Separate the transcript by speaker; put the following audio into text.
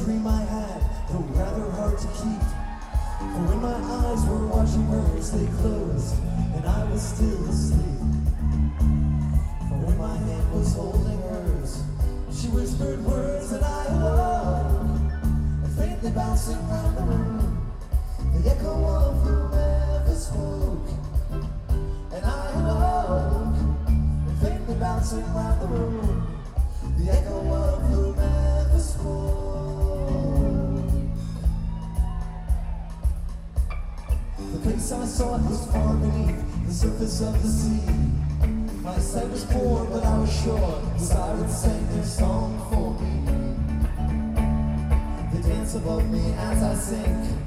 Speaker 1: dream I had, though rather hard to keep. For when my eyes were watching hers, they closed, and I was still asleep. For when my hand was holding hers, she whispered words and I awoke, and faintly bouncing round the room, the echo of whomever spoke. And I awoke, and faintly bouncing round the room, the echo of whomever spoke. The place I sought was far beneath the surface of the sea. My sight was poor, but I was sure the sirens sang their song for me. They dance above me as I sink